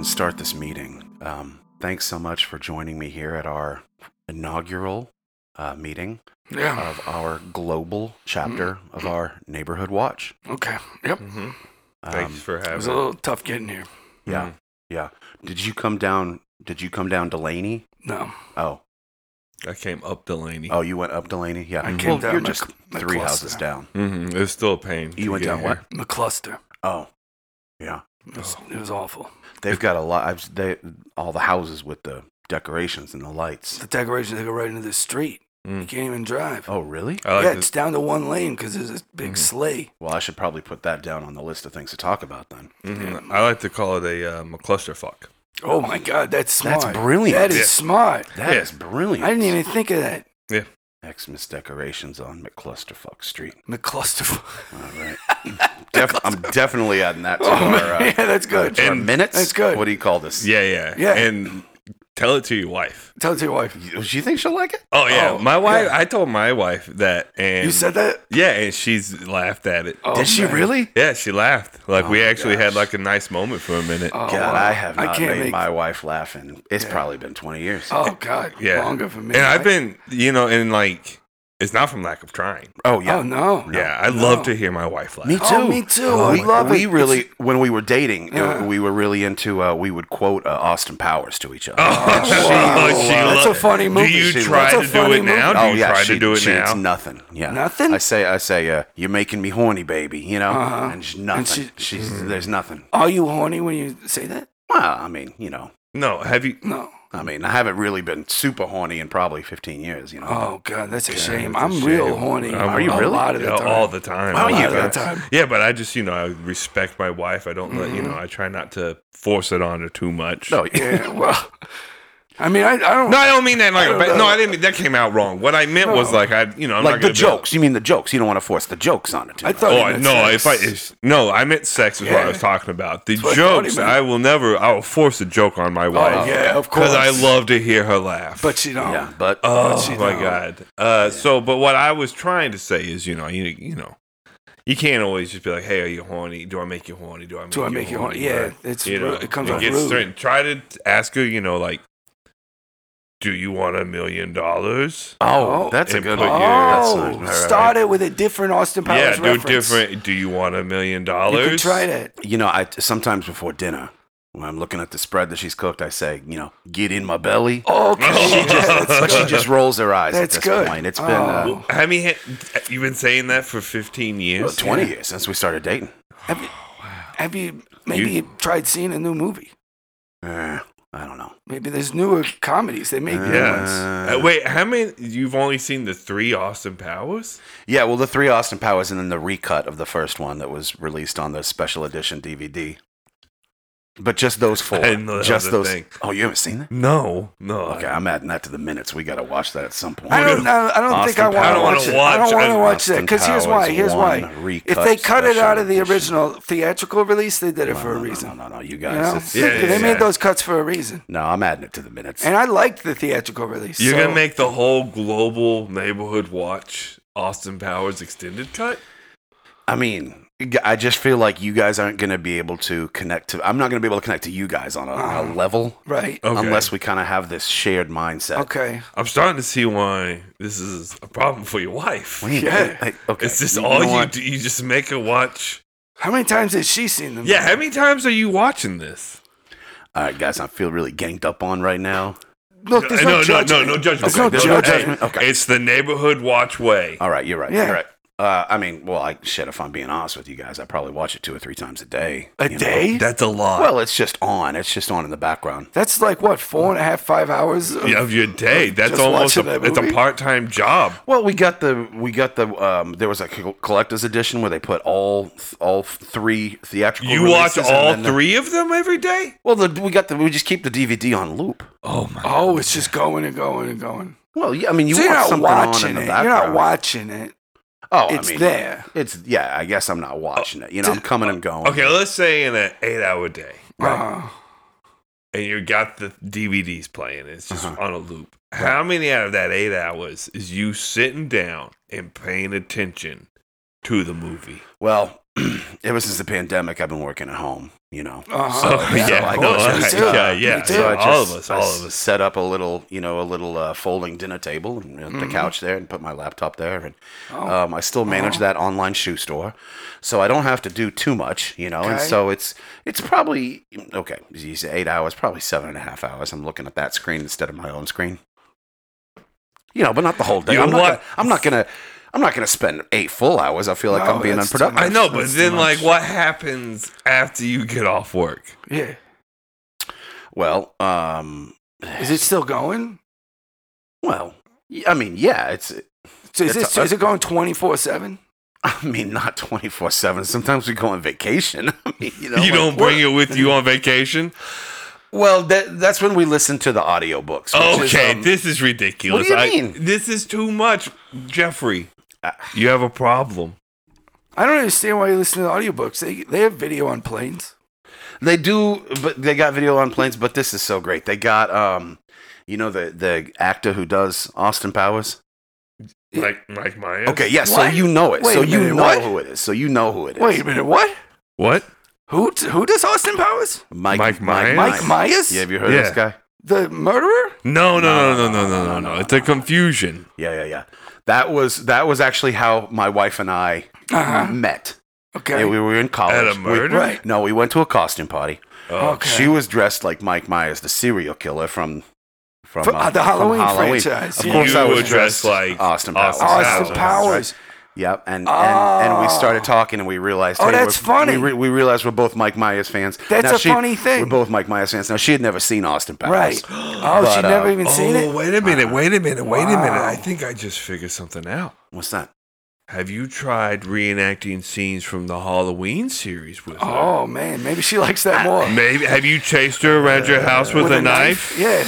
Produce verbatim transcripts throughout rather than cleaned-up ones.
and start this meeting. Um, thanks so much for joining me here at our inaugural uh, meeting Yeah. of our global chapter mm-hmm. of our Neighborhood Watch. Okay. Yep. Mm-hmm. Um, Thanks for having. It was a little tough getting here. Yeah. Mm-hmm. Yeah. Did you come down? Did you come down Delaney? No. Oh. I came up Delaney. Oh, you went up Delaney? Yeah. I mm-hmm. came well, down you're Mc- just three McCluster. houses down. Mm-hmm. It was still a pain. You went down here. what? McCluster. Oh. Yeah. It was, it was awful. They've got a lot. I've, they all the houses with the decorations and the lights. The decorations, they go right into the street. Mm. You can't even drive. Oh, really? I like yeah, this. it's down to one lane because there's a big Mhm. sleigh. Well, I should probably put that down on the list of things to talk about then. Mm-hmm. I like to call it a uh, McClusterfuck. Oh my God, that's smart. That's brilliant. That is Yeah. smart. That Yeah. is brilliant. I didn't even think of that. Yeah. Xmas decorations on McClusterfuck Street. McCluster. All right. Def- I'm definitely adding that to Oh, our, man, uh, yeah, that's good. to our And- minutes. That's good. What do you call this? Yeah, yeah, Yeah. And tell it to your wife. Tell it to your wife. Do you think she'll like it? Oh yeah, Oh, my wife. yeah. I told my wife that, and You said that? Yeah, and she's laughed at it. Oh, Did she man. really? Yeah, she laughed. Like Oh, we my actually gosh. had like a nice moment for a minute. Oh, God, wow. I have I not can't made make- my wife laugh, and it's Yeah. probably been twenty years. Oh, God. Yeah. Longer for me. and I've I- been, you know, and like it's not from lack of trying. Oh, yeah. Oh, no. yeah, I no. love to hear my wife laugh. Me too. Oh, me too. I we, love we it. really, when we were dating, Yeah. uh, we were really into. Uh, we would quote uh, Austin Powers to each other. Oh, she, Wow. she That's lo- a funny movie. Do you She try That's a to do funny it now? movie. Do Oh you yeah, try she, to do it she, now? It's nothing. Yeah, Nothing? I say, I say, uh, you're making me horny, baby. You know, Uh-huh. and she's nothing. And she- she's there's nothing. Are you horny when you say that? Well, I mean, you know, No, have you? No. I mean, I haven't really been super horny in probably fifteen years. You know. Oh, God, that's a shame. it's a I'm real shame. horny. I'm- Are you a really? lot of the Yeah, time. all the time. How A are lot you, of All the the guys? time. Yeah, but I just, you know, I respect my wife. I don't let, you know, I try not to force it on her too much. No, Yeah, well, I mean, I, I don't. No, I don't mean that like I a don't ba- know. no, I didn't mean that came out wrong. What I meant was No. like I, you know, I'm like not the gonna be- jokes. You mean the jokes? You don't want to force the jokes on it. Too I much. thought- Oh he meant no! If I sex. if, no, I meant sex is what Yeah. I was talking about. The That's what I thought he jokes, meant. I will never. I will force a joke on my wife. yeah, of course. because I love to hear her laugh. But you don't. Yeah, but oh she my don't. god! Uh, So, but what I was trying to say is, you know, you you know, you can't always just be like, "Hey, are you horny? Do I make you horny? Do I make Do I you make you horny?" horny? Yeah, Right? it's You know, ru- it comes you off get rude. straight- Try to ask her, you know, like, "Do you want a million dollars?" oh, Oh. that's a And good put one. your- That's Oh, nice. All right. start it with a different Austin Powers Yeah, do reference. different. Do you want a million You dollars? can try that. You know, I sometimes before dinner, when I'm looking at the spread that she's cooked, I say, you know, get in my belly. Okay. She just, Yeah, that's but she good. just rolls her eyes That's at this good. point. It's been Oh. uh, Have you had, you've been saying that for fifteen years? twenty Yeah. years since we started dating. Have you, have you maybe tried seeing a new movie? Uh, I don't know. Maybe there's newer comedies. They make new Yeah. ones. Uh, wait, how many? You've only seen the three Austin Powers? Yeah, well, the three Austin Powers and then the recut of the first one that was released on the special edition D V D. But just those four. I didn't know that just was a those. thing. Oh, you haven't seen that? No, no. Okay, I'm adding that to the minutes. We got to watch that at some point. I don't. I don't Austin think I want Powers. to I don't watch wanna it. I don't watch want to it. watch that Austin because here's why. Powers Here's why. one recut If they cut it special out of the edition. original theatrical release, they did it No, for a no, no, reason. No, no, no, you You guys. know, it's- Yeah, they yeah, made yeah. those cuts for a reason. No, I'm adding it to the minutes. And I liked the theatrical release. You're so- gonna make the whole global neighborhood watch Austin Powers extended cut? I mean, I just feel like you guys aren't going to be able to connect to. I'm not going to be able to connect to you guys on a, on a level right. Okay. unless we kind of have this shared mindset. Okay. I'm starting to see why this is a problem for your wife. Wait, Yeah. hey, okay. It's just You all know you what? do. You just make her watch. How many times has she seen them? Yeah, how many times are you watching this? All right, guys, I feel really ganged up on right now. Look, there's no, no, no, judgment. no, no judgment. There's no there's no judgment. judgment. Okay. It's the neighborhood watch way. All right, you're right. Yeah. You're right. Uh, I mean, well, I shit. If I'm being honest with you guys, I probably watch it two or three times a day. A you know? day? That's a lot. Well, it's just on. It's just on in the background. That's like what, four and a half, five hours of, of your day. That's just almost watching a, that it's a movie? part-time job. Well, we got the we got the um, there was a co- collector's edition where they put all all three theatrical. You watch releases and all then the- three of them every day? Well, the, we got the we just keep the D V D on loop. Oh my! Oh, it's just going and going and going. Well, yeah, I mean, you so you're want not something on watching in the it. background. You're not watching it. Oh, It's I mean, there. It's yeah. I guess I'm not watching it. You know, to- I'm coming and going. Okay, let's say in an eight-hour day, Uh, and you got the D V Ds playing. It's just Uh-huh. on a loop. How many out of that eight hours is you sitting down and paying attention to the movie? Well, ever since the pandemic, I've been working at home. You know, Uh-huh. So- Oh, so yeah, I no, just, I- Me too. yeah, yeah, Me too. so I yeah. All just- of us, I all of us. set up a little, you know, a little uh, folding dinner table and you know, the Mhm. couch there, and put my laptop there, and Oh. um, I still manage Oh. that online shoe store, so I don't have to do too much, you know. And Okay. so it's it's probably okay. You say eight hours, probably seven and a half hours. I'm looking at that screen instead of my own screen, you know, but not the whole day. You know I'm not what? Gonna, I'm not gonna. I'm not gonna spend eight full hours. I feel like No, I'm being that's too unproductive. I know, but That's then too like, much. what happens after you get off work? Yeah. Well, um, Is it still going? well, y- I mean, yeah, it's. So is, It's it, a- is it going twenty-four seven? I mean, not twenty-four seven. Sometimes we go on vacation. I mean, you know, you like, don't bring it with you on vacation? Well, that, that's when we listen to the audiobooks. which is, Okay, um, this is ridiculous. What do you I- mean? This is too much, Jeffrey. Uh, You have a problem. I don't understand why you listen to audiobooks. They they have video on planes. they do, but they got video on planes. But this is so great. They got, um, you know, the the actor who does Austin Powers. Like Mike Myers? Okay, yeah. So What? you know it. Wait so a you minute, know what? who it is. So you know who it is. Wait a minute, what? What? Who who does Austin Powers? Mike, Mike Myers? Mike Myers? Yeah, have you heard of Yeah. this guy? The murderer? No, no, no, no, no, no, no, no, no, no. It's a confusion. Yeah, yeah, yeah. That was that was actually how my wife and I Uh-huh. met. Okay. Yeah, we were in college. At a We- murder? Right. no, we went to a costume party. Oh. Okay. She was dressed like Mike Myers, the serial killer from from, From, uh, the from Halloween franchise, Of yeah. course, You I was were dressed dressed like Austin Powers. Austin Austin Powers. Powers. Yep, and, and and we started talking, and we realized. Oh, hey, that's we're- funny. We, re- we realized we're both Mike Myers fans. That's Now, a she- funny thing. We're both Mike Myers fans. Now she had never seen Austin Powers. Right. Oh, But, she'd uh, never even seen Oh, it? wait a minute, wait a minute, wait a minute. Wow. I think I just figured something out. What's that? Have you tried reenacting scenes from the Halloween series with her? Oh, man. Maybe she likes that more. Maybe have you chased her around your house with, With a, a knife? Yeah.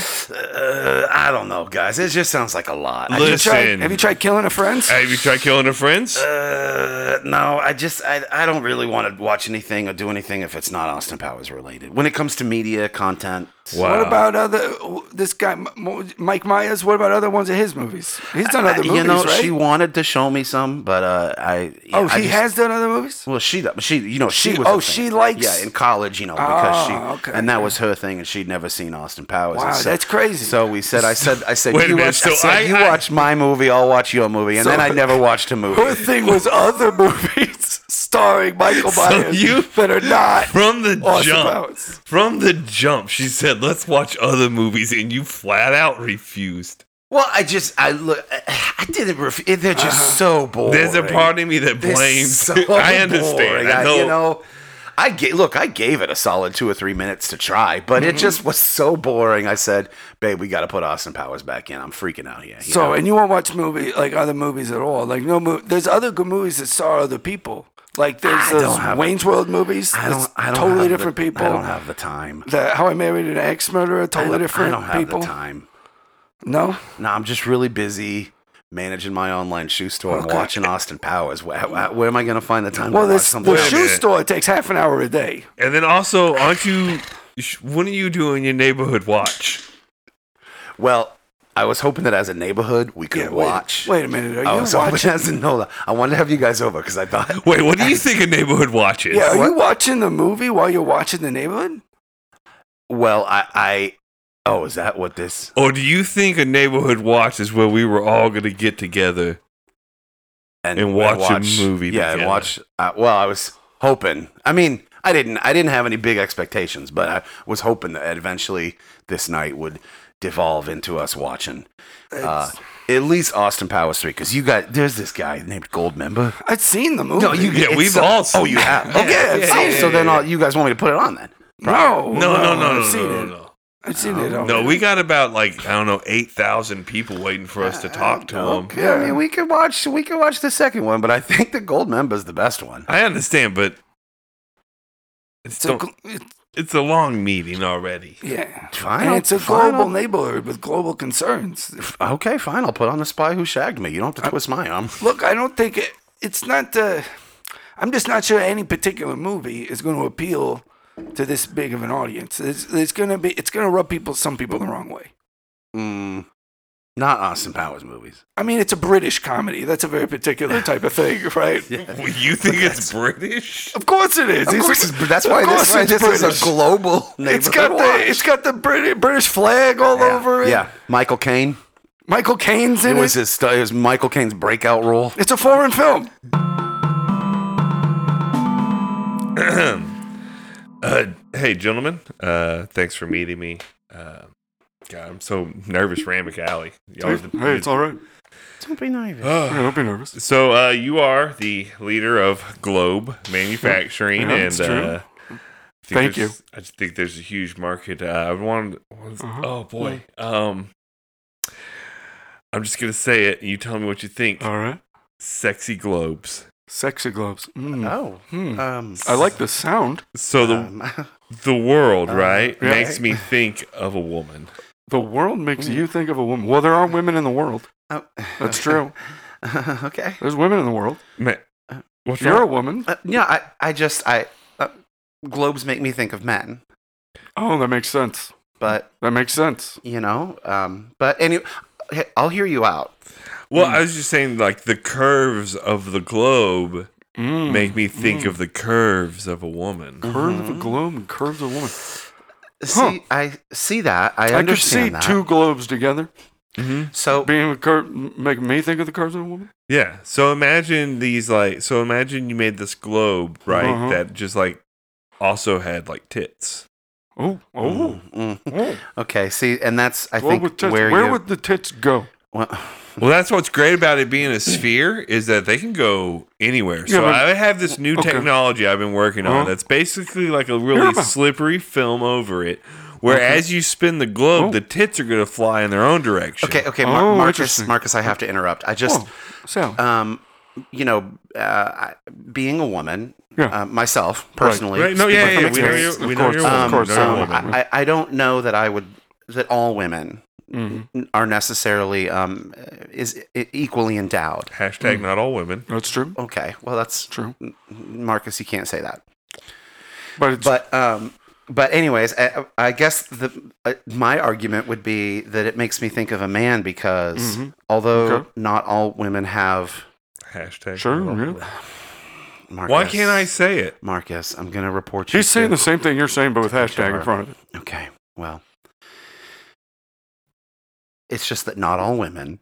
Uh, I don't know, guys. It just sounds like a lot. I Have you, just, tried, Listen. have you tried killing her friends? Have you tried killing her friends? uh, no, I just I, I don't really want to watch anything or do anything if it's not Austin Powers related. When it comes to media content, Wow. What about other, this guy, M- Mike Myers? What about other ones of his movies? He's done other I- movies, you know, right? she wanted to show me some, but uh, I oh, I he just- has done other movies? Well, she she you know she, She- was oh, a fan. she likes- yeah in college you know because Ah, she okay, and that okay. was her thing and she'd never seen Austin Powers. Wow, And so, that's crazy. So we said I said I said Wait a you minute, watch, so I said, I- you I- watch my movie, I'll watch your movie, and So- then I never watched a Her movie. thing was other movies starring Michael So Myers you- that are not From the Austin jump, Powers. from the jump, she said, "Let's watch other movies," and you flat out refused. Well, I just I look I didn't. Ref- they're just so boring. There's a part of me that They're blames. so I understand. boring. I know. you know. I ga- look. I gave it a solid two or three minutes to try, but Mm-hmm. it just was so boring. I said, "Babe, we got to put Austin Powers back in." I'm freaking out here. you So, know? and you won't watch movie like other movies at all? Like no, mo- there's other good movies that star other people. Like there's I those don't have Wayne's World movies. I don't. that's I don't totally have different the, people. I don't have the time. The How I Married an Ex Murderer, I totally don't, different I don't have people. the time. No, No, I'm just really busy managing my online shoe store and Okay. watching Austin Powers. Where, where am I going to find the time well, to watch this something the else? shoe minute. store takes half an hour a day. And then also, aren't you? sh- Wouldn't you do in your neighborhood watch? Well, I was hoping that as a neighborhood we could Yeah, wait, watch. Wait a minute, are I you was hoping watching? as a no. I wanted to have you guys over because I thought. Wait, what do you think a neighborhood watch is? Yeah, are you What? watching the movie while you're watching the neighborhood? Well, I, I. Oh, is that what this? Or do you think a neighborhood watch is where we were all going to get together? And watch a movie Yeah, and together. watch. Uh, well, I was hoping. I mean, I didn't. I didn't have any big expectations, but I was hoping that eventually this night would devolve into us watching uh, at least Austin Powers three. Because you got there's this guy named Goldmember. I've seen the movie. No, you Yeah, it's we've so- all seen Oh, you it. have. Yeah, Okay, I've oh, seen it. so then all, you guys want me to put it on then? no, No, no, no, no, I've no, seen no, it. no. I've seen it. No, we got about like I don't know eight thousand people waiting for us to talk to them. Okay, I mean we could watch. We could watch the second one, but I think the Goldmember's the best one. I understand, but it's It's a, don't- gl- it's, it's a long meeting already. yeah, Fine, and it's a fine, global I'll- neighborhood with global concerns. Okay, fine. I'll put on the Spy Who Shagged Me. You don't have to twist my arm. Look, I don't think it, it's not. Uh, I'm just not sure any particular movie is going to appeal to this big of an audience. It's, it's going to be. It's going to rub people, some people, the wrong way. Mm, Not Austin Powers movies. I mean, it's a British comedy. That's a very particular type of thing, right? Well, you think it's British? Of course it is. Of It's- course, it's, that's of why this, course why it's this is British. a global neighborhood It's got watch. the it's got the British British flag all yeah. over it. Yeah, Michael Caine. Michael Caine's It in was it. his, st- it was Michael Caine's breakout role. It's a foreign film. Uh, hey, gentlemen. Uh, thanks for meeting me. Uh, God, I'm so nervous, Rand McAlley. Y'all are the- Hey, it's all right. Don't be nervous. Oh. Hey, don't be nervous. So uh, you are the leader of Globe Manufacturing, Yeah, and it's true. uh, I think Thank there's- I just think there's a huge market. Uh, I wanted. was- Uh-huh. Oh boy. Um, I'm just gonna say it. And you tell me what you think. All right. Sexy globes. Sexy gloves. Mm. Oh. Hmm. Um, I like the sound. So the um, the world, uh, right, yeah. makes me think of a woman. The world makes you think of a woman. Well, there are women in the world. oh. That's true. Okay. There's women in the world. Man, what's You're a wrong? woman. Uh, yeah, I, I just, I, uh, globes make me think of men, Oh, that makes sense. but, That makes sense. you know, um, but anyway, hey, I'll hear you out. Well, I was just saying, like the curves of the globe Mm. make me think of the curves of a woman. Curve of a globe and curves of a woman. See, I see that. I I could see understand that. two globes together. Mm-hmm. So, Being a cur- make me think of the curves of a woman. Yeah. So imagine these like. So imagine you made this globe, right? Uh-huh. That just like also had like tits. Oh, oh. mm, mm. oh. okay. See, and that's, I Well, think, with tits, where, where you, would the tits go? well, Well, that's what's great about it being a sphere is that they can go anywhere. So Yeah, but- I have this new okay. technology I've been working on Uh-huh. that's basically like a Hear really about- slippery film over it. Where Okay. as you spin the globe, Oh. the tits are going to fly in their own direction. okay, okay, Mar- Oh, Marcus, interesting. Marcus, I have to interrupt. I just, Oh, so um, you know, uh, I- being a woman, Yeah. uh, myself personally, Right? No, speaking yeah, from yeah, we know experience, you're, we Of know course, you're a of woman. um, course, We know you're a um, woman. I, I don't know that I would that all women Mhm. are necessarily um, is e- equally endowed. Hashtag not all women. that's true. Okay, well that's True. Marcus. You can't say that. But it's But um, but anyways, I, I guess the uh, my argument would be that it makes me think of a man because Mhm. although Okay. not all women have Hashtag. Sure, not all yeah. women. Marcus, Why can't I say it? Marcus, I'm gonna report you. he's saying to- the same thing you're saying, but with hashtag in Sure. front of it. Okay, well, it's just that not all women,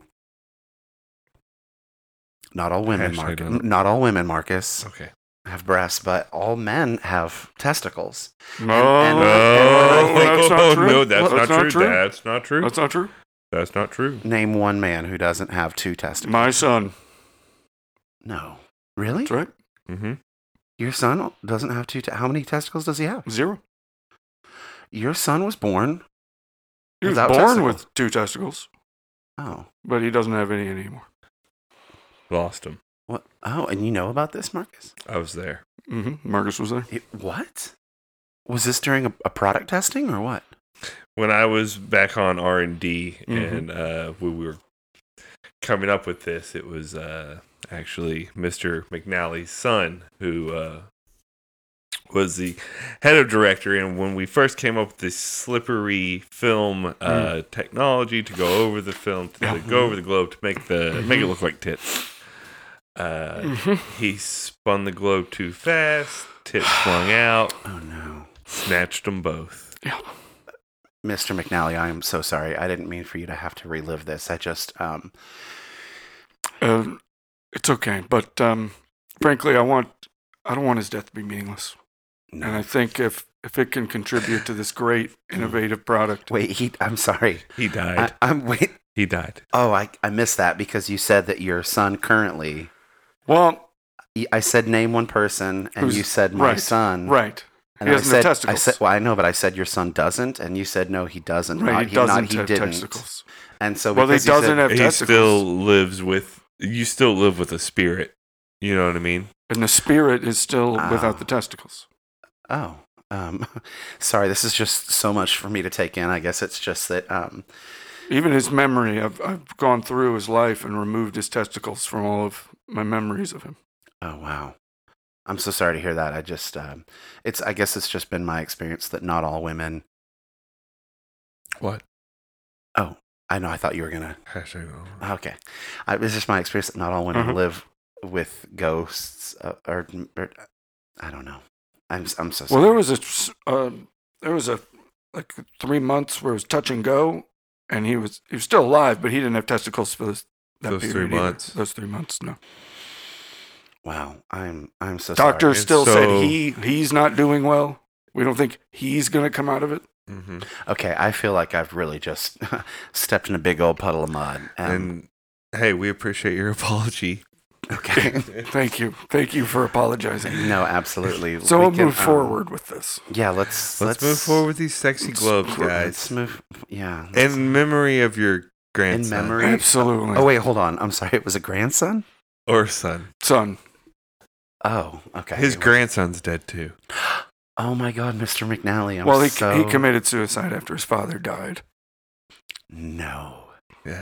not all women, Hashtag Marcus, not- not all women, Marcus, Okay. have breasts, but all men have testicles. No, and- No, that's not true. no, that's, That's not, not true. true. That's not true. that's not true. That's not true. Name one man who doesn't have two testicles. My son. No, really? That's right. Mm-hmm. Your son doesn't have two. Te- How many testicles does he have? Zero. Your son was born. He was Without born testicles. with two testicles, Oh, but he doesn't have any anymore. Lost him. what? Oh, and you know about this, Marcus? I was there. Mm-hmm. Marcus was there. It, what? Was this during a, a product testing or what? When I was back on R and D, Mhm. and uh, we were coming up with this, it was uh, actually Mister McNally's son who uh, was the head of director. And when we first came up with this slippery film uh, technology to go over the film, to, Yeah. go over the globe to make the make it look like tits, uh, Mm-hmm. he spun the globe too fast. Tits flung out, Oh no, snatched them both. Yeah. Mister McNally, I am so sorry. I didn't mean for you to have to relive this. I just um. Uh, it's okay, but um, frankly, I want I don't want his death to be meaningless. No. And I think if if it can contribute to this great innovative product, Wait, he. I'm sorry. He died. I, I'm wait. he died. Oh, I I missed that because you said that your son currently. well, I said name one person, and Who's- you said my right, son. right, And He I doesn't said, have I testicles. said, well, I know, but I said your son doesn't, and you said no, he doesn't. right, Not, he doesn't not, he have didn't. testicles. And so, Well, he because you doesn't said- have He testicles, still lives with. You still live with a spirit. You know what I mean? and the spirit is still Oh. without the testicles. Oh, um, sorry. This is just so much for me to take in. I guess it's just that. Um, Even his memory, I've I've gone through his life and removed his testicles from all of my memories of him. oh wow, I'm so sorry to hear that. I just, um, it's. I guess it's just been my experience that not all women. What? Oh, I know. I thought you were gonna. Hashtag no. Okay, I, it's just my experience that not all women Mhm. live with ghosts, uh, or, or I don't know. I'm I'm so sorry. Well, there was a s- uh, there was a like three months where it was touch and go, and he was he was still alive, but he didn't have testicles for this, that Those three period either. months. Those three months, no. Wow, I'm I'm so Doctors sorry. still so- said he he's not doing well. We don't think he's going to come out of it. Mm-hmm. Okay, I feel like I've really just stepped in a big old puddle of mud. Um, And hey, we appreciate your apology. okay, Thank you, thank you for apologizing. no, absolutely. So We we'll can, move um, forward with this. Yeah, let's Let's, move forward with these sexy globes, Let's guys. move. Yeah, let's- In memory of your in grandson memory. Absolutely. Oh wait, hold on. I'm sorry. It was a grandson. or son. Son. Oh, okay. His grandson's dead too. Oh my God, Mister McNally. I'm Well, he so... he committed suicide after his father died. No, Yeah.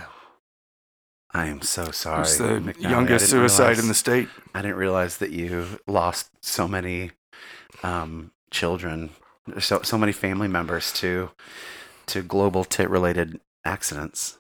I am so sorry. It's the McNally. I youngest didn't suicide realize- in the state. I didn't realize that you lost so many um, children, so so many family members to to global tit related accidents.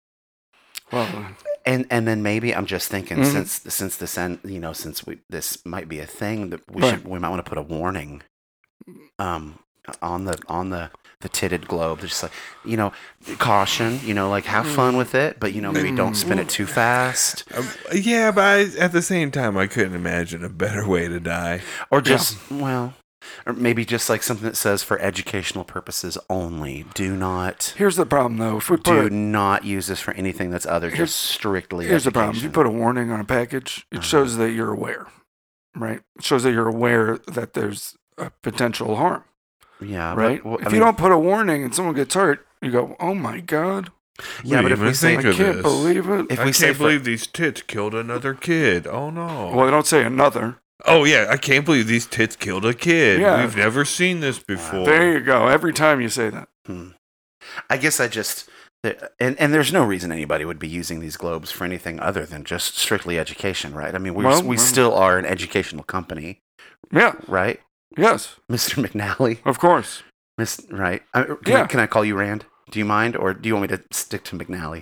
Well, And and then maybe I'm just thinking Mhm. since since this end, you know, since we this might be a thing that we Right. should we might want to put a warning um on the on the the titted globe, just like, you know, caution, you know, like have fun with it, but you know, maybe don't spin it too fast, Um, yeah, but I, at the same time, I couldn't imagine a better way to die. or just well, or maybe just like something that says for educational purposes only. Do not here's the problem, though. If we put do a, not use this for anything that's other Here's- just strictly. here's the problem. If you education. put a warning on a package, it Uh-huh. shows that you're aware, right? It shows that you're aware that there's a potential harm, yeah, but- right? well, I if mean, you don't put a warning and someone gets hurt, you go, "Oh my God, yeah, What but do if you we even say think I of can't this? believe it." if I we say can't for- believe these tits killed another kid. Oh no. Well, they don't say another. Oh yeah, I can't believe these tits killed a kid. Yeah. We've never seen this before. There you go. Every time you say that. Hmm. I guess I just there- and and there's no reason anybody would be using these globes for anything other than just strictly education, right? I mean, we Well, we well- still are an educational company, Yeah. right, Yes. Mister McNally? Of course. Miss, right? Uh, can, I, Yeah. can I call you Rand? Do you mind, or do you want me to stick to McNally?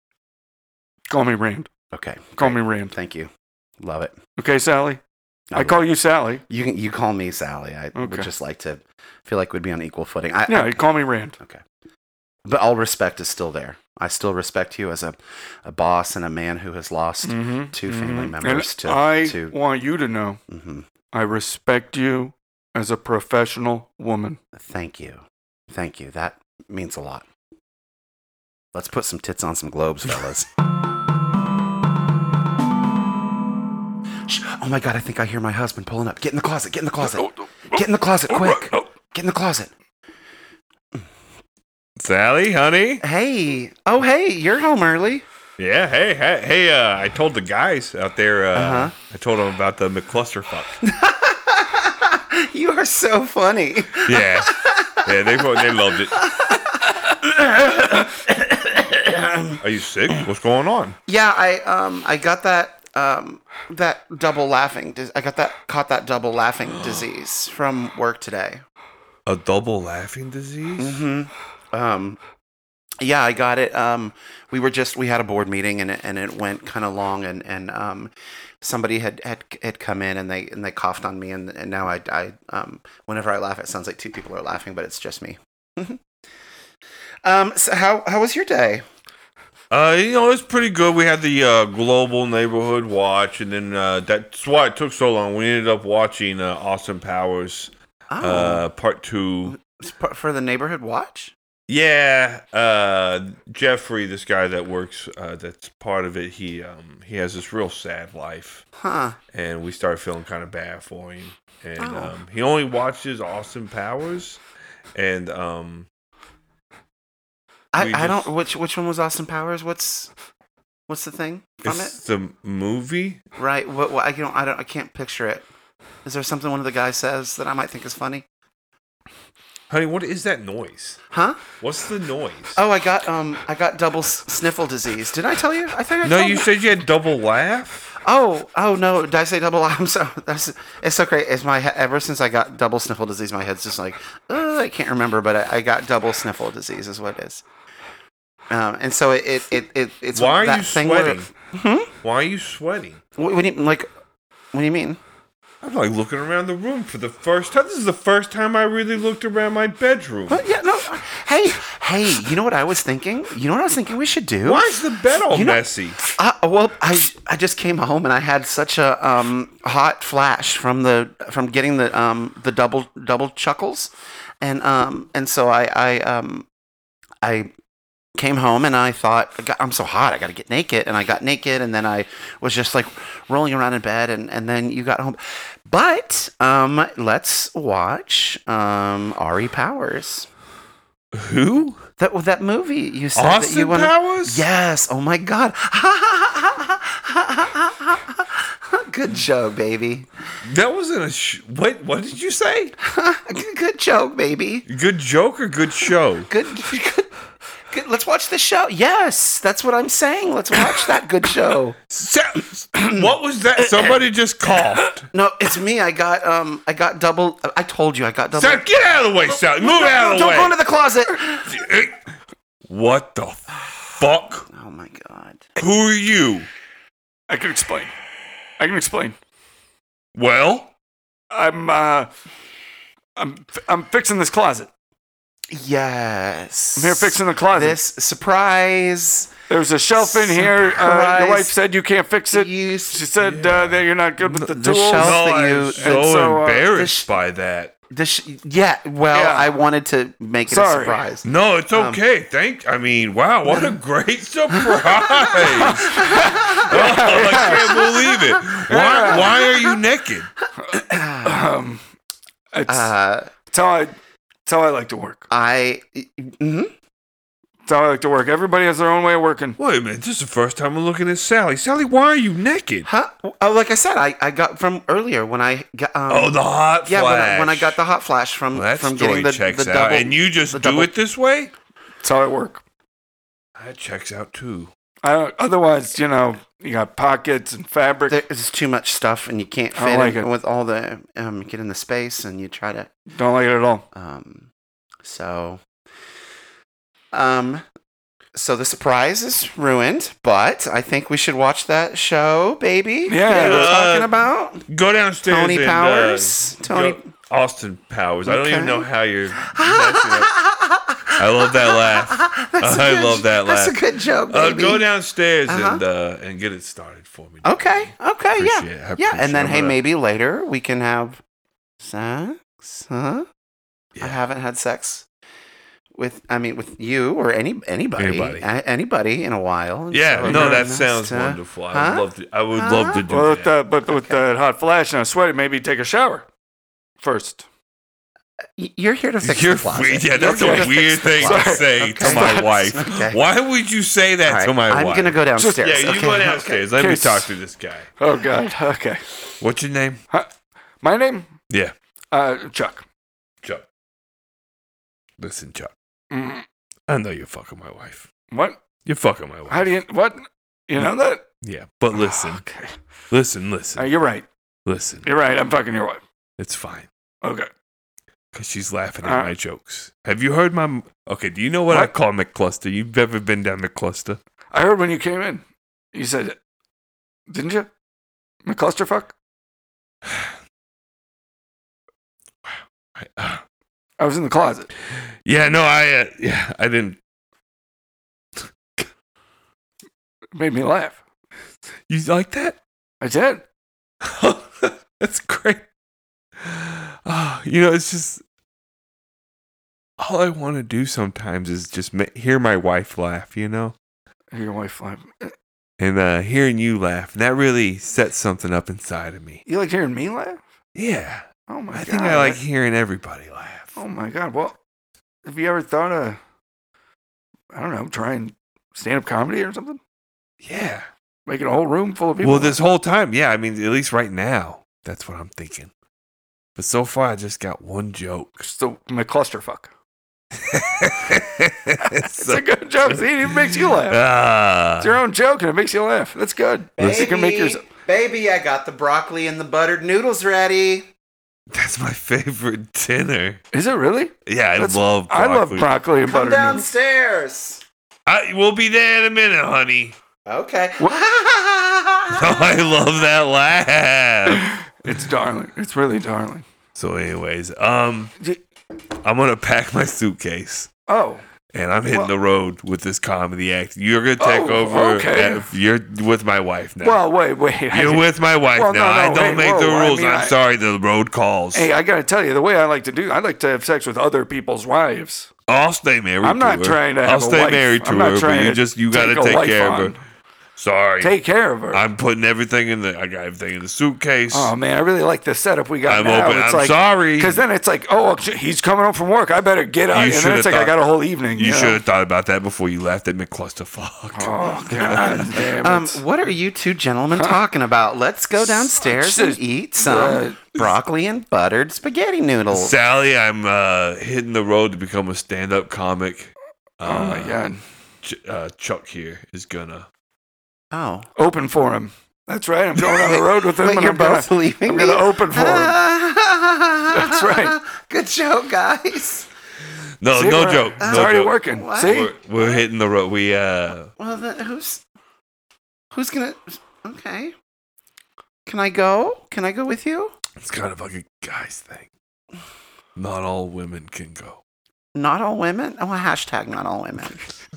Call me Rand. Okay, Call great. me Rand. Thank you. Love it. Okay, Sally. I love call it. you Sally. you. Can, you call me Sally. I would Okay. just like to feel like we'd be on equal footing. I, Yeah, I- you call me Rand. but all respect is still there. I still respect you as a, a boss and a man who has lost. Mm-hmm. two family members And to- I to- want you to know hmm I respect you as a professional woman. Thank you. Thank you. That means a lot. Let's put some tits on some globes, fellas. Shh. Oh my God, I think I hear my husband pulling up. Get in the closet. Get in the closet. Get in the closet, quick. Get in the closet. Sally, honey. Hey. Oh, hey, you're home early. Yeah, hey, hey, hey. Uh, I told the guys out there. Uh, Uh-huh. I told them about the McClusterfuck. You are so funny. Yeah, yeah. They they loved it. Are you sick? What's going on? Yeah, I um I got that um that double laughing. Dis- I got that caught that double laughing disease from work today. A double laughing disease? Mm-hmm. Um, yeah, I got it. Um, we were just we had a board meeting and it, and it went kind of long and and um, somebody had, had had come in and they and they coughed on me and and now I I um whenever I laugh it sounds like two people are laughing but it's just me. um, so how how was your day? Uh, you know, it's pretty good. We had the uh, Global Neighborhood Watch, and then uh, that's why it took so long. We ended up watching uh, Austin Powers Oh, uh, Part Two. it's part- for the neighborhood watch. Yeah, uh, Jeffrey, this guy that works, uh, that's part of it. He um, he has this real sad life, Huh. and we started feeling kind of bad for him. And Oh. um, he only watches Austin Powers, and um, I, We I just- don't which which one was Austin Powers? What's what's the thing from it? it's the movie. Right. What, what I don't I don't I can't picture it. Is there something one of the guys says that I might think is funny? Honey, what is that noise? Huh? What's the noise? Oh, I got um I got double s- sniffle disease. Did I tell you? I think I no, told you said you had double laugh. Oh, oh no! Did I say double? I'm so that's it's so great. It's my he- ever since I got double sniffle disease, my head's just like uh, I can't remember, but I, I got double sniffle disease is what it is. Um, and so it it, it, it it's Why are that you thing sweating? Where, hmm? Why are you sweating? What, what do you like? What do you mean? I'm like looking around the room for the first time. This is the first time I really looked around my bedroom. Well, yeah, no. Hey, hey. You know what I was thinking? You know what I was thinking we should do? Why is the bed all You know- messy? Uh, well, I I just came home and I had such a um, hot flash from the from getting the um, the double double chuckles, and um and so I I um I came home and I thought I got, I'm so hot I got to get naked, and I got naked, and then I was just like rolling around in bed, and, and then you got home. But um let's watch um Ari Powers. Who? That that movie you said Austin that you wanted. Powers? Yes. Oh my God. Good joke, baby. That wasn't a. Sh- what? What did you say? Good joke, baby. Good joke or good show? Good, good, good. Let's watch the show. Yes, that's what I'm saying. Let's watch that good show. Sa- what was that? Somebody just coughed. No, it's me. I got um, I got double. I told you I got double. Sal, get out of the way, Sal. Move No, out no, of the don't way. go into the closet. What the fuck? Oh my God. Who are you? I can explain. I can explain. Well, I'm uh, I'm I'm fixing this closet. Yes. I'm here fixing the closet. This surprise. There's a shelf in here. Uh, Surprise. your wife said you can't fix it. You She said uh, that you're not good with the, The tools. shelf- no, that you- I'm so, and so, uh, embarrassed this- by that. The sh- yeah. Well, Yeah. I wanted to make it Sorry. a surprise. No, it's Um, okay. Thank. I mean, wow, what a great surprise! Oh, I can't believe it. Why? Why are you naked? Um, it's, Uh, it's how I, it's how I like to work. I. mhm. It's how I like to work. Everybody has their own way of working. Wait a minute. This is the first time I'm looking at Sally. Sally, why are you naked? Huh? Oh, like I said, I, I got from earlier when I got. Um, Oh, the hot yeah, when I, flash. when I got the hot flash from Well, that from story getting the, checks the out. double. And you just the do double- it this way? It's how I work. That checks out too. I don't, otherwise, you know, you got pockets and fabric. There's too much stuff, and you can't I don't fit like in it. with all the um, get in the space, and you try to Don't like it at all. um. So, um, so the surprise is ruined, but I think we should watch that show, baby. Yeah. You know what I'm Uh, talking about Go downstairs. Tony and, Powers. Uh, Tony. go- Austin Powers. I don't even Okay. know how you're. messing up. I love that laugh. That's a I good- love that That's laugh. a good joke, Uh, baby. go downstairs Uh-huh. and uh, and get it started for me. Okay. Okay. Appreciate Yeah. it. I Yeah. appreciate And then, it. hey, I'm gonna- maybe later we can have sex. Huh? Yeah. I haven't had sex with. I mean, with you or any anybody, Anybody. a- anybody in a while. And Yeah, so no, it'd be that nice sounds to- wonderful. I Huh? would love to. I would Huh? love to do Well, with that. the, but with that hot flash and I sweaty, maybe take a shower first. Y- You're here to fix You're the closet. weird. Yeah, You're that's here a to fix weird the thing to closet. say Okay. to my wife. Okay. Why would you say that All right, to my I'm wife? gonna go downstairs. Yeah, you okay? go downstairs. Let me Kiss. talk to this guy. Oh God. Okay. What's your name? My name? Yeah, Uh, Chuck. Chuck. Listen, Chuck. Mm, I know you're fucking my wife. what? You're fucking my wife. How do you? What? You know that? Yeah, but listen, Okay. listen, Uh, listen, you're right. listen. You're right. I'm fucking your wife. It's fine. Okay. Because she's laughing at Uh, my jokes. Have you heard my... Okay, do you know what, I What? call McCluster? You've ever been down McCluster? I heard when you came in. You said it. Didn't you? McClusterfuck? I, uh, I was in the closet. yeah, no, I... Uh, yeah, I didn't... It made me laugh. You like that? I did. That's great. Oh, you know, it's just... All I want to do sometimes is just ma- hear my wife laugh, you know? Your wife laugh. And uh, hearing you laugh, and that really sets something up inside of me. You like hearing me laugh? Yeah. Oh my I god. think I like hearing everybody laugh. Oh my god. Well, have you ever thought of, I don't know, trying stand up comedy or something? Yeah. Making a whole room full of people. Well, this whole time, yeah. I mean, at least right now, that's what I'm thinking. But so far, I just got one joke. So McClusterfuck. It's So- a good joke. See, it makes you laugh. Ah. It's your own joke and it makes you laugh. That's good. You can make yours. baby, I got the broccoli and the buttered noodles ready. That's my favorite dinner. Is it really? Yeah, I That's- love I broccoli. love broccoli and Come butter noodles. downstairs. I, we'll be there in a minute, honey. Okay. I love that laugh. It's darling. It's really darling. So, anyways, um, I'm gonna pack my suitcase. Oh. And I'm hitting Well- the road with this comedy act. You're gonna take Oh, over. okay. At, you're with my wife now. Well, wait, wait. you're with my wife Well, now. no, no, I don't hey, make whoa, the I rules. mean, I'm I- sorry. The road calls. Hey, I gotta tell you, the way I like to do, I like to have sex with other people's wives. I'll stay married. I'm to not her. trying to have I'll a stay wife. married to I'm not her, but trying you to just you gotta take a take wife care on. of her. Sorry. Take care of her. I'm putting everything in the. I got everything in the suitcase. Oh man, I really like the setup we got I'm now. open. It's I'm like, sorry. because then it's like, oh, he's coming home from work. I better get out. You And then should've it's like I thought- got a whole evening. You know? should have thought about that before you left at McClusterfuck. Oh god damn it! Um, what are you two gentlemen talking about? Let's go downstairs and Just- eat some uh, broccoli and buttered spaghetti noodles. Sally, I'm uh, hitting the road to become a stand-up comic. Uh, oh my god! Ch- uh, Chuck here is gonna. Oh, Open for him. That's right. I'm going on the road with him. wait, and you're I'm gonna, both leaving I'm me? gonna open for him. That's right. Good joke, guys. No, See, no we're- joke. It's no already joke. working. What? See? We're, we're hitting the road. We uh. Well, then who's who's gonna? Okay. Can I go? Can I go with you? It's kind of like a guy's thing. Not all women can go. Not all women. Oh, hashtag not all women.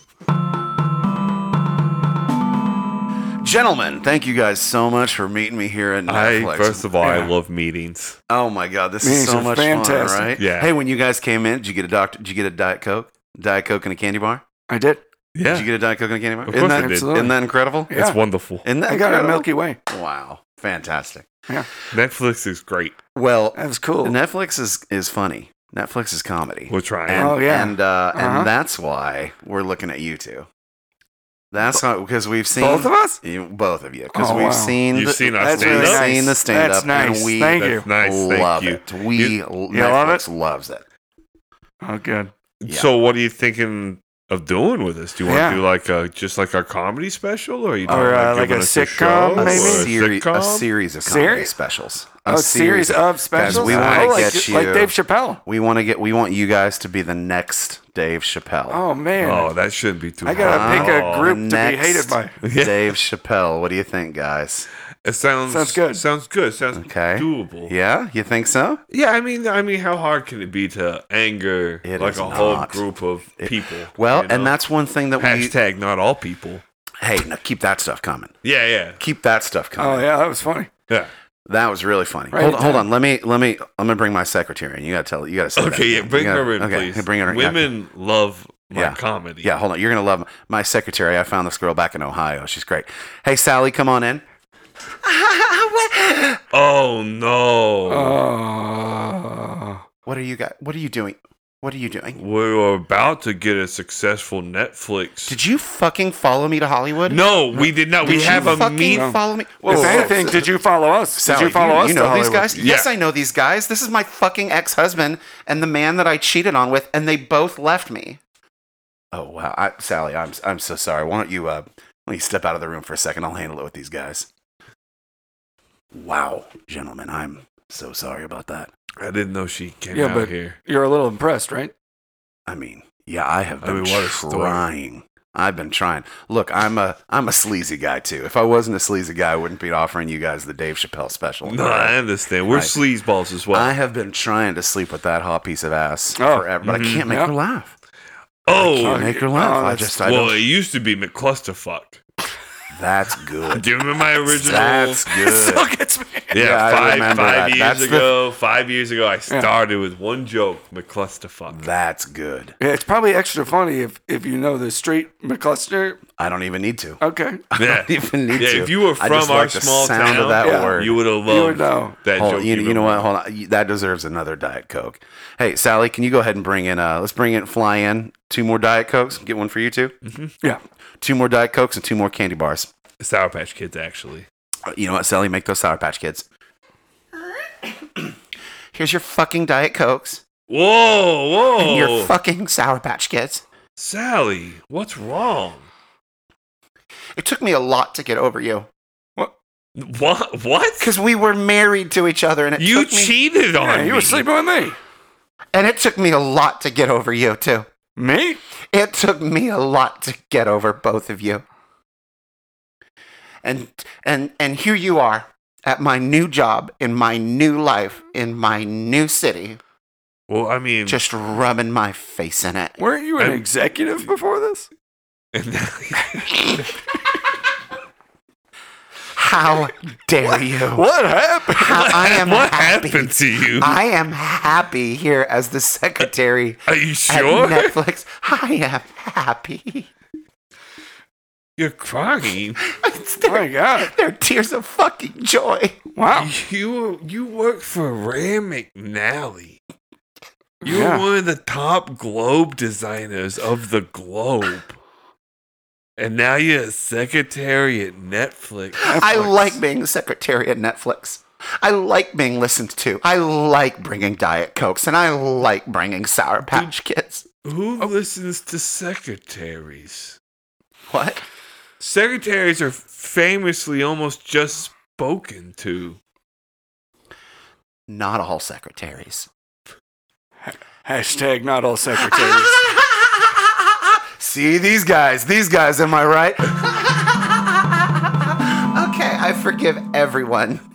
Gentlemen, thank you guys so much for meeting me here at Netflix. I first of all, Yeah. I love meetings. Oh my god, this Meetings is so are much fantastic. fun, right? Yeah. Hey, when you guys came in, did you get a doctor? Did you get a Diet Coke? Diet Coke and a candy bar? I did. Yeah, Did you get a Diet Coke and a candy bar? Of Isn't course I that, did. Absolutely. isn't that incredible? Yeah. it's wonderful. Isn't that I got a incredible? Milky Way. Wow, fantastic. Netflix is great. Well, That was cool. Netflix is is funny. Netflix is comedy. We're trying. And, Oh, yeah. and uh, Uh-huh. and that's why we're looking at you two. That's why because we've seen Both of us? you, both of you because Oh, we've wow. seen You've the, seen our That's stand really up. nice. seen the stand That's up nice. and we Thank you. That's nice. love Thank you. it. We You- Netflix love it? loves it. Oh, good. Yeah. So, what are you thinking of doing with this? Do you want Yeah. to do like a just like our comedy special, or are you doing Or, uh, like, like giving a us sitcom, show, A, or maybe? seri- a sitcom? series of comedy Seri- specials. A series of specials. we wanna oh, like, get like you- Dave Chappelle. We want to get. We want you guys to be the next Dave Chappelle. Oh man. Oh, that shouldn't be too. I gotta hard. pick a Oh, group to be Next hated by. Yeah. Dave Chappelle. What do you think, guys? It sounds Sounds good. Sounds good. Sounds Okay. doable. Yeah, you think so? Yeah, I mean, I mean, how hard can it be to anger It like is a whole not. group of people? Well, you know? and that's one thing that we. hashtag not all people. Hey, now keep that stuff coming. Yeah, yeah, Keep that stuff Oh coming. yeah, that was funny. yeah. That was really funny. Right hold, it hold down. on. Let me. Let me. I'm gonna bring my secretary in. You gotta tell. You gotta say. Okay, yeah, that. bring You gotta- her in, okay, please. bring her in. Women love my Yeah. comedy. Yeah, hold on. You're gonna love my secretary. I found this girl back in Ohio. She's great. Hey, Sally, come on in. Oh no. Oh. What are you got? What are you doing? What are you doing? we were about to get a successful Netflix. Did you fucking follow me to Hollywood? no, we did not. We Did have you a fucking meet. follow me? if Whoa, whoa, anything, whoa. did you follow us? Sally, did you follow you, us? you to know these Hollywood? guys? Yes, Yeah. I know these guys. This is my fucking ex-husband and the man that I cheated on with, and they both left me. Oh wow, I, Sally, I'm I'm so sorry. Why don't you uh, why don't you step out of the room for a second? I'll handle it with these guys. Wow, gentlemen, I'm so sorry about that. I didn't know she came Yeah, out but- here. You're a little impressed, right? I mean, yeah, I have I been mean, what a story. trying. I've been trying. Look, I'm a I'm a sleazy guy too. If I wasn't a sleazy guy, I wouldn't be offering you guys the Dave Chappelle special. No, I understand. We're Right. sleazeballs as well. I have been trying to sleep with that hot piece of ass Oh, forever, but mhm, I can't make yeah. her laugh. oh, I can't make her laugh. oh, I that's- just I well, don't. it used to be McClusterfuck. That's good. Do you remember my original? That's It still good. gets me. Yeah, Yeah, I five, remember five that. years That's the- ago. Five years ago, I started with one joke, McClusterfuck. That's good. Yeah, it's probably extra funny if, if you know the straight McCluster. I don't even need to. Okay. I Yeah. don't even need Yeah, to. if you were I from just our like the small sound town, of that yeah, word. You would have You loved would know. that Hold, joke. you, even you know what? more. Hold on. You- That deserves another Diet Coke. Hey, Sally, can you go ahead and bring in? Uh, let's bring in, fly in two more Diet Cokes. Get one for you too. Yeah. Two more Diet Cokes and two more candy bars. Sour Patch Kids, actually. Uh, You know what, Sally? Make those Sour Patch Kids. Here's your fucking Diet Cokes Whoa, whoa. and your fucking Sour Patch Kids. Sally, what's wrong? It took me a lot to get over you What? What? because we were married to each other, and it You took me, cheated on Yeah, me. you were sleeping with me. and it took me a lot to get over you too. Me? It took me a lot to get over both of you. And and and here you are at my new job, in my new life, in my new city, Well, I mean, just rubbing my face in it. Weren't you an I'm- executive before this? and now- How dare you? What happened? How- I am what happy. happened to you? I am happy here as the secretary Are you at sure? Netflix. I am happy. You're crying. It's Oh my their, God. they're tears of fucking joy. Wow. You you work for Rand McNally. You Yeah. were one of the top globe designers of the globe. And now you're a secretary at Netflix. I Netflix. like being the secretary at Netflix. I like being listened to. I like bringing Diet Cokes, and I like bringing Sour Patch Kids. Who listens to secretaries? What? Secretaries are famously almost just spoken to. Not all secretaries. Hashtag not all secretaries. See these guys. These guys, am I right? Okay, I forgive everyone.